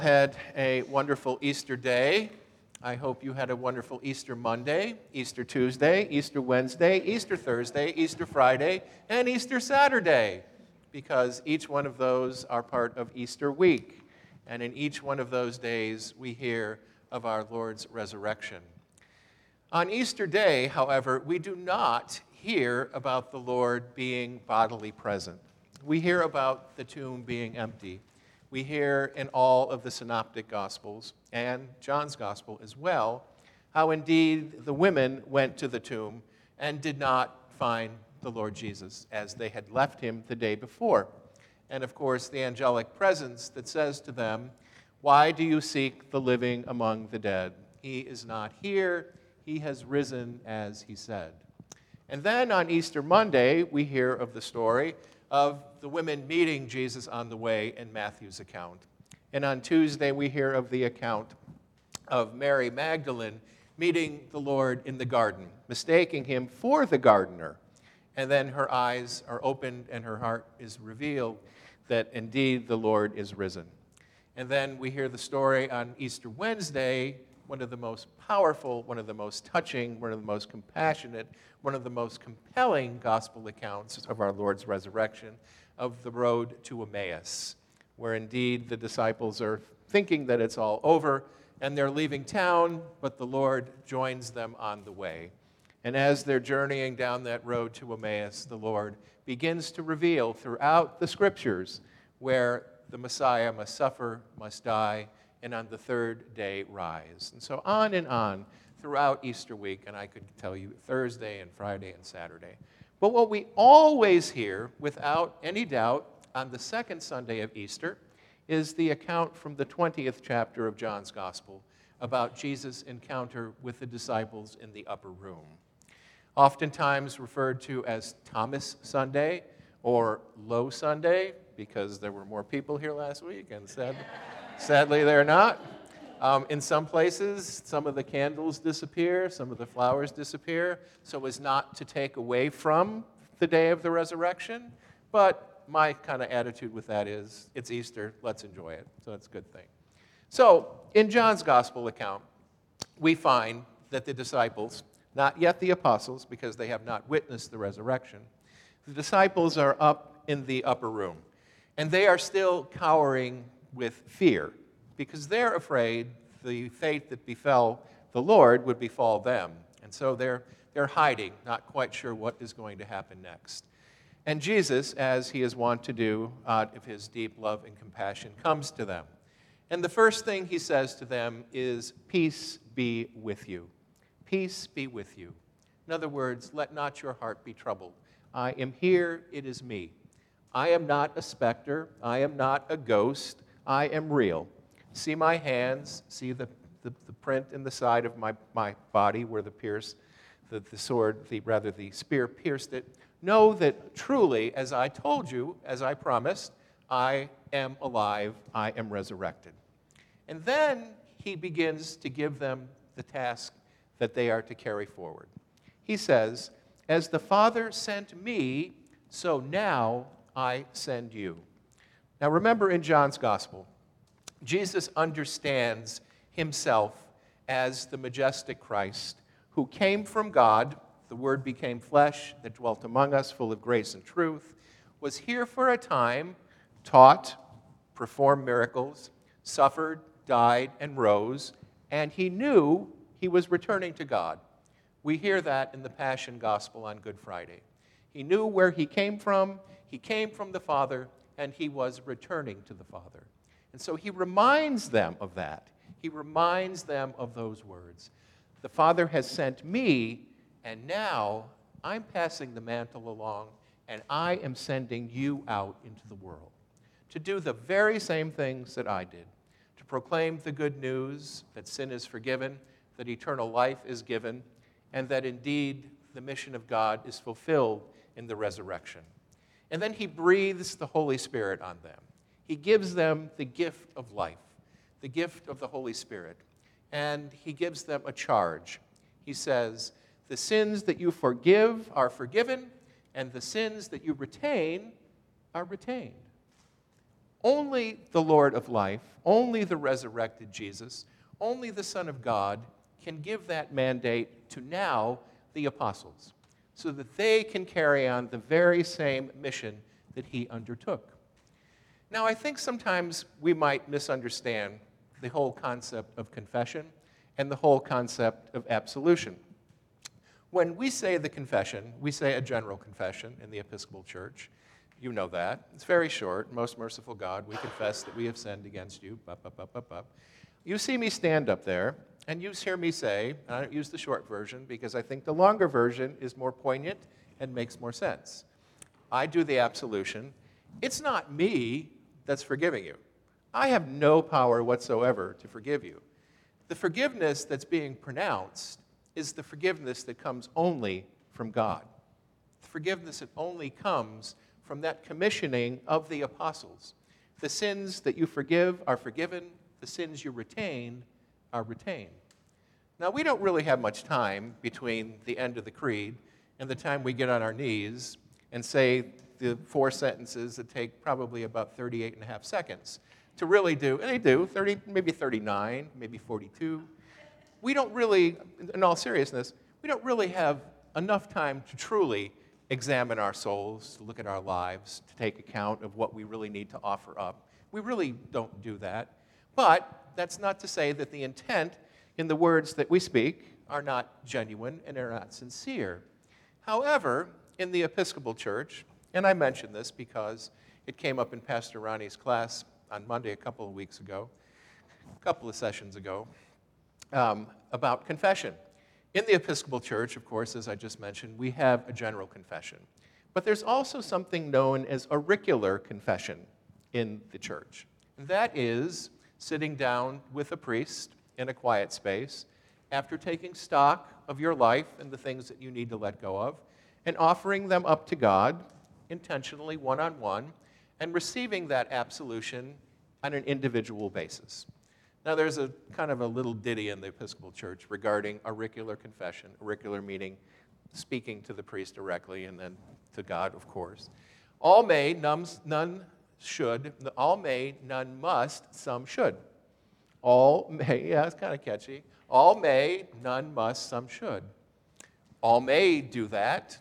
Had a wonderful Easter day. I hope you had a wonderful Easter Monday, Easter Tuesday, Easter Wednesday, Easter Thursday, Easter Friday, and Easter Saturday, because each one of those are part of Easter week. And in each one of those days, we hear of our Lord's resurrection. On Easter Day, however, we do not hear about the Lord being bodily present. We hear about the tomb being empty. We hear in all of the synoptic Gospels, and John's Gospel as well, how indeed the women went to the tomb and did not find the Lord Jesus as they had left him the day before. And of course, the angelic presence that says to them, "Why do you seek the living among the dead? He is not here. He has risen as he said." And then on Easter Monday, we hear of the story of the women meeting Jesus on the way in Matthew's account. And on Tuesday, we hear of the account of Mary Magdalene meeting the Lord in the garden, mistaking him for the gardener. And then her eyes are opened and her heart is revealed that indeed the Lord is risen. And then we hear the story on Easter Wednesday, one of the most powerful, one of the most touching, one of the most compassionate, one of the most compelling gospel accounts of our Lord's resurrection, of the road to Emmaus, where indeed the disciples are thinking that it's all over and they're leaving town, but the Lord joins them on the way. And as they're journeying down that road to Emmaus, the Lord begins to reveal throughout the Scriptures where the Messiah must suffer, must die, and on the third day rise. And so on throughout Easter week, and I could tell you Thursday and Friday and Saturday. But what we always hear, without any doubt, on the second Sunday of Easter, is the account from the 20th chapter of John's Gospel about Jesus' encounter with the disciples in the upper room. Oftentimes referred to as Thomas Sunday or Low Sunday, because there were more people here last week, and sadly they're not. In some places, some of the candles disappear, some of the flowers disappear, so as not to take away from the day of the resurrection. But my kind of attitude with that is, it's Easter, let's enjoy it. So it's a good thing. So in John's Gospel account, we find that the disciples, not yet the apostles, because they have not witnessed the resurrection, the disciples are up in the upper room. And they are still cowering with fear, because they're afraid the fate that befell the Lord would befall them. And so they're hiding, not quite sure what is going to happen next. And Jesus, as he is wont to do out of his deep love and compassion, comes to them. And the first thing he says to them is, "Peace be with you. Peace be with you." In other words, let not your heart be troubled. I am here, it is me. I am not a specter. I am not a ghost. I am real. See my hands. See the print in the side of my body where the spear pierced it. Know that truly, as I told you, as I promised, I am alive. I am resurrected. And then he begins to give them the task that they are to carry forward. He says, "As the Father sent me, so now I send you." Now remember, in John's Gospel, Jesus understands himself as the majestic Christ who came from God, the Word became flesh that dwelt among us, full of grace and truth, was here for a time, taught, performed miracles, suffered, died, and rose, and he knew he was returning to God. We hear that in the Passion Gospel on Good Friday. He knew where he came from the Father, and he was returning to the Father. And so he reminds them of that. He reminds them of those words. The Father has sent me, and now I'm passing the mantle along, and I am sending you out into the world to do the very same things that I did, to proclaim the good news that sin is forgiven, that eternal life is given, and that indeed the mission of God is fulfilled in the resurrection. And then he breathes the Holy Spirit on them. He gives them the gift of life, the gift of the Holy Spirit. And he gives them a charge. He says, "The sins that you forgive are forgiven, and the sins that you retain are retained." Only the Lord of life, only the resurrected Jesus, only the Son of God can give that mandate to now the apostles so that they can carry on the very same mission that he undertook. Now, I think sometimes we might misunderstand the whole concept of confession and the whole concept of absolution. When we say the confession, we say a general confession in the Episcopal Church. You know that. It's very short. Most merciful God, we confess that we have sinned against you. Bup, bup, bup, bup, bup. You see me stand up there, and you hear me say, and I don't use the short version because I think the longer version is more poignant and makes more sense. I do the absolution. It's not me that's forgiving you. I have no power whatsoever to forgive you. The forgiveness that's being pronounced is the forgiveness that comes only from God. The forgiveness that only comes from that commissioning of the apostles. The sins that you forgive are forgiven. The sins you retain are retained. Now, we don't really have much time between the end of the creed and the time we get on our knees and say the 4 sentences that take probably about 38 and a half seconds to really do, and they do, 30, maybe 39, maybe 42. We don't really, in all seriousness, we don't really have enough time to truly examine our souls, to look at our lives, to take account of what we really need to offer up. We really don't do that. But that's not to say that the intent in the words that we speak are not genuine and are not sincere. However, in the Episcopal Church, and I mention this because it came up in Pastor Ronnie's class on Monday a couple of sessions ago, about confession. In the Episcopal Church, of course, as I just mentioned, we have a general confession. But there's also something known as auricular confession in the church. And that is sitting down with a priest in a quiet space after taking stock of your life and the things that you need to let go of, and offering them up to God intentionally, one-on-one, and receiving that absolution on an individual basis. Now, there's a kind of a little ditty in the Episcopal Church regarding auricular confession, auricular meaning speaking to the priest directly and then to God, of course. All may, none should, all may, none must, some should. All may, yeah, it's kind of catchy. All may, none must, some should. All may do that,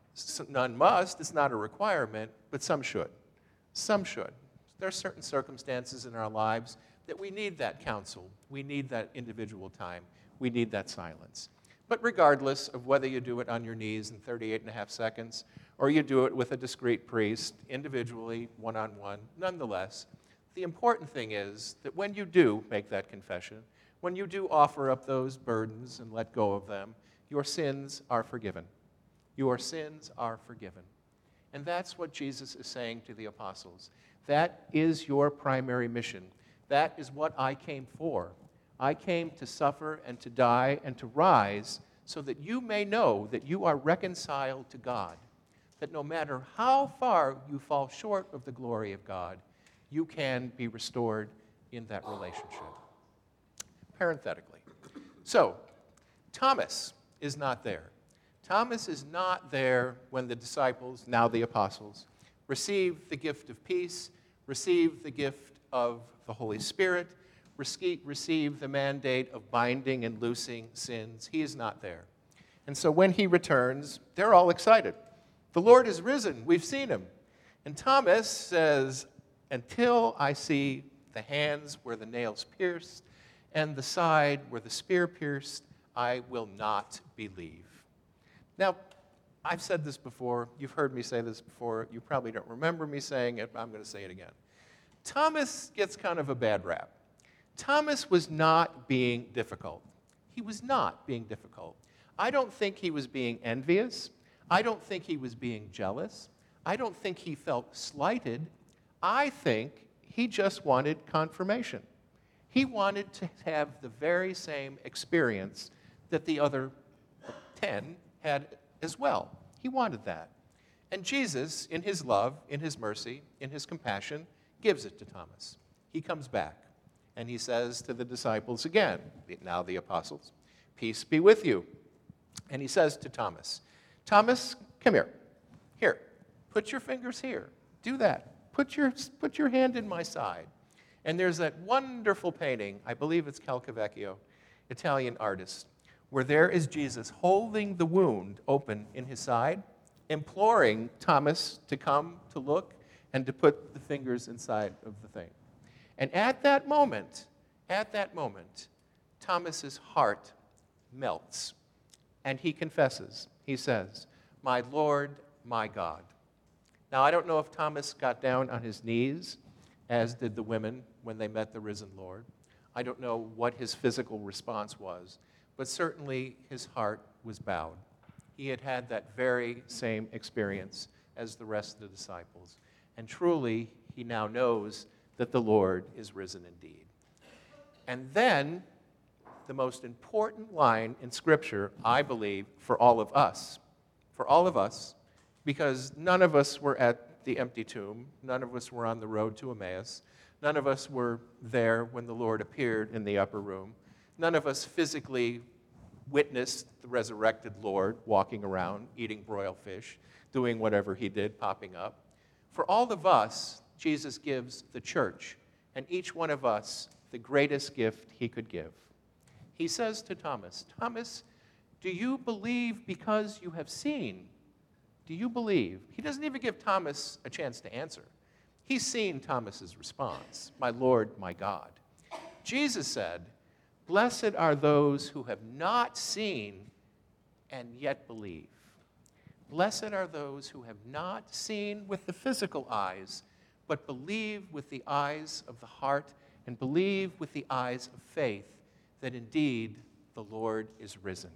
none must. It's not a requirement, but some should. Some should. There are certain circumstances in our lives that we need that counsel. We need that individual time. We need that silence. But regardless of whether you do it on your knees in 38 and a half seconds or you do it with a discreet priest, individually, one-on-one, nonetheless, the important thing is that when you do make that confession, when you do offer up those burdens and let go of them, your sins are forgiven. Your sins are forgiven. And that's what Jesus is saying to the apostles. That is your primary mission. That is what I came for. I came to suffer and to die and to rise so that you may know that you are reconciled to God, that no matter how far you fall short of the glory of God, you can be restored in that relationship. Parenthetically. So, Thomas is not there. Thomas is not there when the disciples, now the apostles, receive the gift of peace, receive the gift of the Holy Spirit, receive the mandate of binding and loosing sins. He is not there. And so when he returns, they're all excited. The Lord is risen. We've seen him. And Thomas says, until I see the hands where the nails pierced and the side where the spear pierced, I will not believe. Now, I've said this before. You've heard me say this before. You probably don't remember me saying it, but I'm going to say it again. Thomas gets kind of a bad rap. Thomas was not being difficult. He was not being difficult. I don't think he was being envious. I don't think he was being jealous. I don't think he felt slighted. I think he just wanted confirmation. He wanted to have the very same experience that the other 10 had as well. He wanted that. And Jesus, in his love, in his mercy, in his compassion, gives it to Thomas. He comes back, and he says to the disciples again, now the apostles, peace be with you. And he says to Thomas, Thomas, come here. Here, put your fingers here. Do that. Put your hand in my side. And there's that wonderful painting, I believe it's Calcavecchio, Italian artist, where there is Jesus holding the wound open in his side, imploring Thomas to come to look and to put the fingers inside of the thing. And at that moment, Thomas's heart melts, and he confesses. He says, "My Lord, my God." Now, I don't know if Thomas got down on his knees, as did the women when they met the risen Lord. I don't know what his physical response was, but certainly his heart was bowed. He had had that very same experience as the rest of the disciples. And truly, he now knows that the Lord is risen indeed. And then, the most important line in Scripture, I believe, for all of us, because none of us were at the empty tomb, none of us were on the road to Emmaus, none of us were there when the Lord appeared in the upper room, none of us physically witnessed the resurrected Lord walking around, eating broiled fish, doing whatever he did, popping up. For all of us, Jesus gives the church, and each one of us, the greatest gift he could give. He says to Thomas, "Thomas, do you believe because you have seen?" Do you believe? He doesn't even give Thomas a chance to answer. He's seen Thomas's response, "My Lord, my God." Jesus said, "Blessed are those who have not seen and yet believe." Blessed are those who have not seen with the physical eyes, but believe with the eyes of the heart and believe with the eyes of faith that indeed the Lord is risen.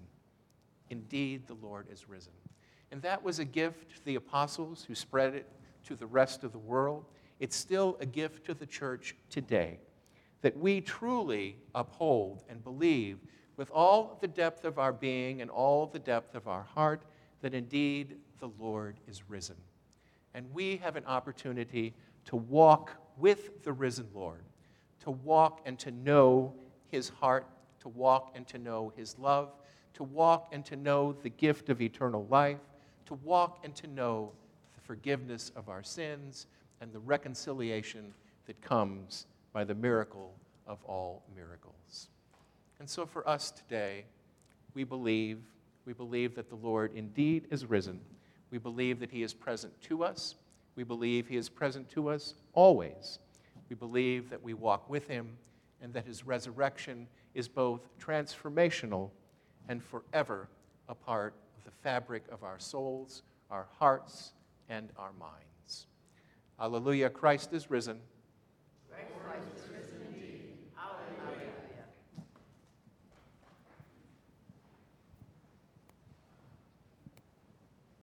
Indeed, the Lord is risen. And that was a gift to the apostles who spread it to the rest of the world. It's still a gift to the church today, that we truly uphold and believe with all the depth of our being and all the depth of our heart that indeed the Lord is risen. And we have an opportunity to walk with the risen Lord, to walk and to know his heart, to walk and to know his love, to walk and to know the gift of eternal life, to walk and to know the forgiveness of our sins and the reconciliation that comes by the miracle of all miracles. And so for us today, we believe that the Lord indeed is risen. We believe that he is present to us. We believe he is present to us always. We believe that we walk with him and that his resurrection is both transformational and forever a part of the fabric of our souls, our hearts, and our minds. Hallelujah, Christ is risen. Christ is